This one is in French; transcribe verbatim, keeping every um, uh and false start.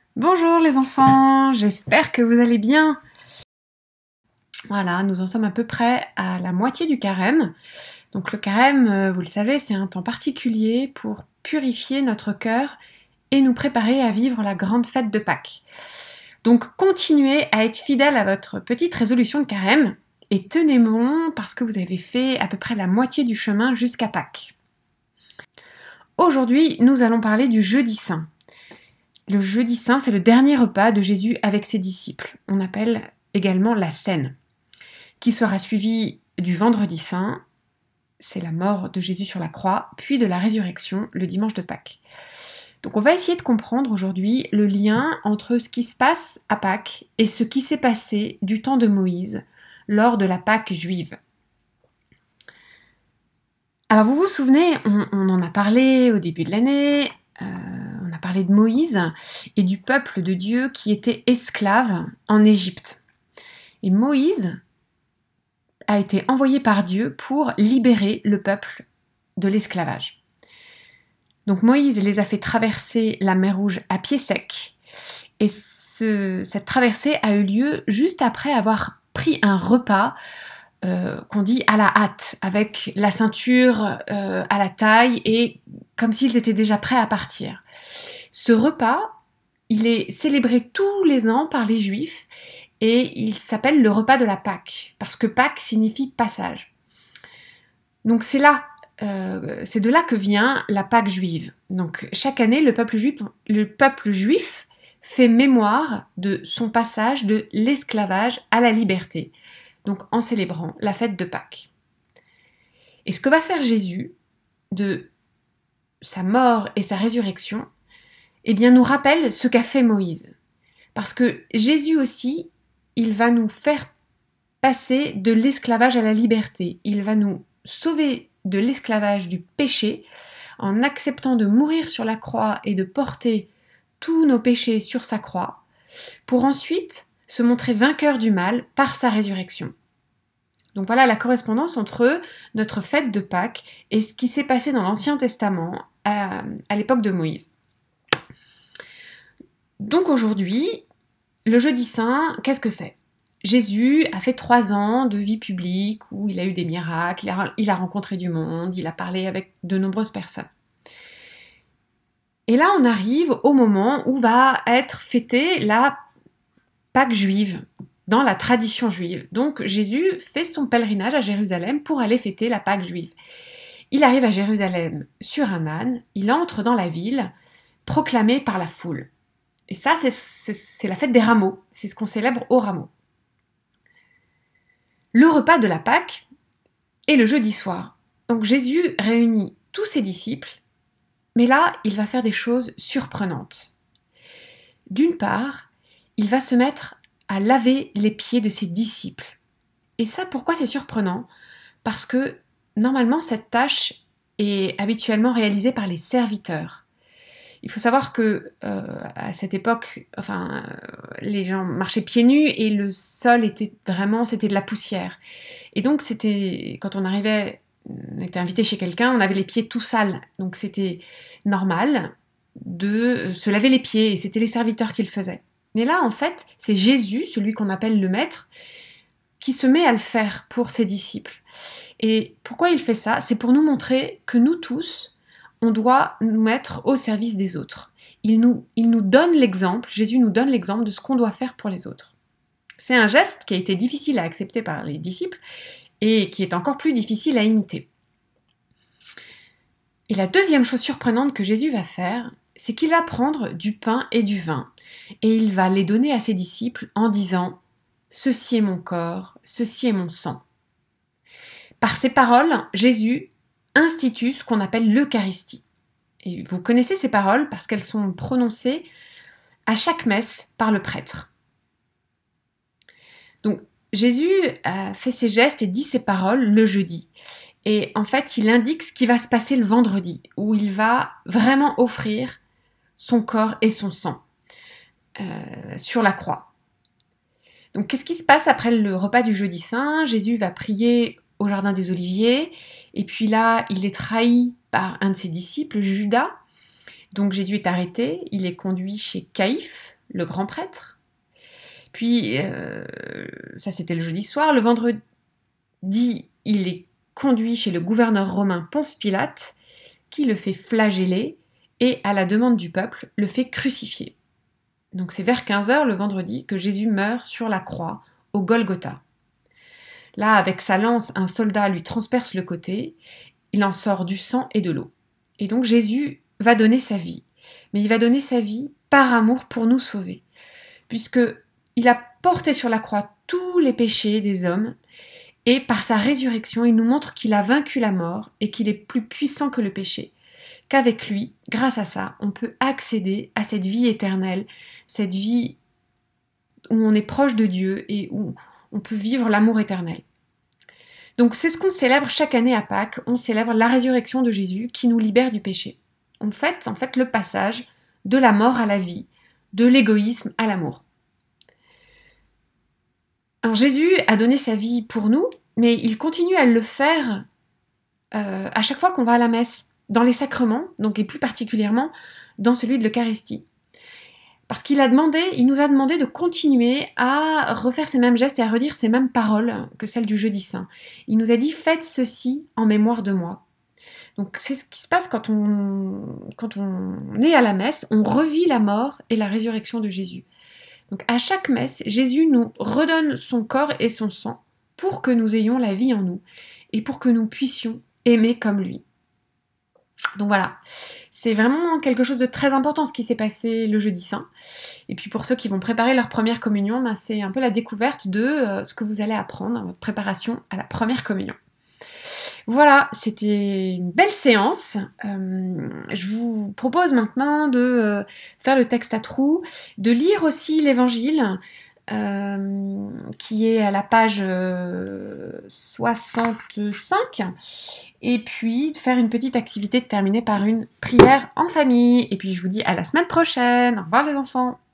Bonjour les enfants, j'espère que vous allez bien. Voilà, nous en sommes à peu près à la moitié du carême. Donc le carême, euh, vous le savez, c'est un temps particulier pour purifier notre cœur et nous préparer à vivre la grande fête de Pâques. Donc continuez à être fidèles à votre petite résolution de carême et tenez bon parce que vous avez fait à peu près la moitié du chemin jusqu'à Pâques. Aujourd'hui, nous allons parler du jeudi saint. Le jeudi saint, c'est le dernier repas de Jésus avec ses disciples. On appelle également la Cène, qui sera suivi du vendredi saint, c'est la mort de Jésus sur la croix, puis de la résurrection le dimanche de Pâques. Donc on va essayer de comprendre aujourd'hui le lien entre ce qui se passe à Pâques et ce qui s'est passé du temps de Moïse lors de la Pâques juive. Alors vous vous souvenez, on, on en a parlé au début de l'année, euh, on a parlé de Moïse et du peuple de Dieu qui était esclave en Égypte. Et Moïse a été envoyé par Dieu pour libérer le peuple de l'esclavage. Donc Moïse les a fait traverser la mer Rouge à pied sec et ce, cette traversée a eu lieu juste après avoir pris un repas euh, qu'on dit à la hâte, avec la ceinture euh, à la taille et comme s'ils étaient déjà prêts à partir. Ce repas, il est célébré tous les ans par les Juifs et il s'appelle le repas de la Pâque, parce que Pâques signifie passage. Donc c'est là, euh, c'est de là que vient la Pâque juive. Donc chaque année, le peuple juif, le peuple juif fait mémoire de son passage de l'esclavage à la liberté, donc en célébrant la fête de Pâques. Et ce que va faire Jésus de sa mort et sa résurrection, eh bien nous rappelle ce qu'a fait Moïse. Parce que Jésus aussi, il va nous faire passer de l'esclavage à la liberté. Il va nous sauver de l'esclavage du péché en acceptant de mourir sur la croix et de porter tous nos péchés sur sa croix, pour ensuite se montrer vainqueur du mal par sa résurrection. Donc voilà la correspondance entre notre fête de Pâques et ce qui s'est passé dans l'Ancien Testament à, à l'époque de Moïse. Donc aujourd'hui, le jeudi saint, qu'est-ce que c'est ? Jésus a fait trois ans de vie publique où il a eu des miracles, il a, il a rencontré du monde, il a parlé avec de nombreuses personnes. Et là, on arrive au moment où va être fêtée la Pâque juive, dans la tradition juive. Donc Jésus fait son pèlerinage à Jérusalem pour aller fêter la Pâque juive. Il arrive à Jérusalem sur un âne, il entre dans la ville, proclamé par la foule. Et ça, c'est, c'est, c'est la fête des rameaux, c'est ce qu'on célèbre au rameau. Le repas de la Pâque est le jeudi soir. Donc Jésus réunit tous ses disciples, mais là, il va faire des choses surprenantes. D'une part, il va se mettre à laver les pieds de ses disciples. Et ça, pourquoi c'est surprenant ? Parce que normalement, cette tâche est habituellement réalisée par les serviteurs. Il faut savoir que euh, à cette époque, enfin, euh, les gens marchaient pieds nus et le sol était vraiment, c'était de la poussière. Et donc c'était, quand on arrivait, on était invité chez quelqu'un, on avait les pieds tout sales. Donc c'était normal de se laver les pieds et c'était les serviteurs qui le faisaient. Mais là, en fait, c'est Jésus, celui qu'on appelle le maître, qui se met à le faire pour ses disciples. Et pourquoi il fait ça ? C'est pour nous montrer que nous tous, on doit nous mettre au service des autres. Il nous, il nous donne l'exemple, Jésus nous donne l'exemple de ce qu'on doit faire pour les autres. C'est un geste qui a été difficile à accepter par les disciples et qui est encore plus difficile à imiter. Et la deuxième chose surprenante que Jésus va faire, c'est qu'il va prendre du pain et du vin et il va les donner à ses disciples en disant « Ceci est mon corps, ceci est mon sang ». Par ces paroles, Jésus institue ce qu'on appelle l'Eucharistie. Et vous connaissez ces paroles parce qu'elles sont prononcées à chaque messe par le prêtre. Donc Jésus a fait ces gestes et dit ces paroles le jeudi. Et en fait, il indique ce qui va se passer le vendredi, où il va vraiment offrir son corps et son sang euh, sur la croix. Donc qu'est-ce qui se passe après le repas du jeudi saint ? Jésus va prier au jardin des Oliviers, et puis là, il est trahi par un de ses disciples, Judas. Donc Jésus est arrêté, il est conduit chez Caïphe, le grand prêtre. Puis, euh, ça c'était le jeudi soir. Le vendredi, il est conduit chez le gouverneur romain Ponce Pilate, qui le fait flageller et, à la demande du peuple, le fait crucifier. Donc c'est vers quinze heures le vendredi que Jésus meurt sur la croix, au Golgotha. Là, avec sa lance, un soldat lui transperce le côté, il en sort du sang et de l'eau. Et donc Jésus va donner sa vie, mais il va donner sa vie par amour pour nous sauver, puisque il a porté sur la croix tous les péchés des hommes, et par sa résurrection, il nous montre qu'il a vaincu la mort et qu'il est plus puissant que le péché, qu'avec lui, grâce à ça, on peut accéder à cette vie éternelle, cette vie où on est proche de Dieu et où on peut vivre l'amour éternel. Donc c'est ce qu'on célèbre chaque année à Pâques, on célèbre la résurrection de Jésus qui nous libère du péché. On fait en fait le passage de la mort à la vie, de l'égoïsme à l'amour. Alors Jésus a donné sa vie pour nous, mais il continue à le faire euh, à chaque fois qu'on va à la messe, dans les sacrements, donc et plus particulièrement dans celui de l'Eucharistie. Parce qu'il a demandé, il nous a demandé de continuer à refaire ces mêmes gestes et à redire ces mêmes paroles que celles du Jeudi Saint. Il nous a dit « Faites ceci en mémoire de moi ». Donc c'est ce qui se passe quand on, quand on est à la messe, on revit la mort et la résurrection de Jésus. Donc à chaque messe, Jésus nous redonne son corps et son sang pour que nous ayons la vie en nous et pour que nous puissions aimer comme lui. Donc voilà, c'est vraiment quelque chose de très important ce qui s'est passé le Jeudi Saint. Et puis pour ceux qui vont préparer leur première communion, ben c'est un peu la découverte de euh, ce que vous allez apprendre dans votre préparation à la première communion. Voilà, c'était une belle séance. Euh, je vous propose maintenant de euh, faire le texte à trous, de lire aussi l'Évangile, euh, qui est à la page euh, soixante-cinq, et puis de faire une petite activité de terminer par une prière en famille. Et puis je vous dis à la semaine prochaine. Au revoir les enfants.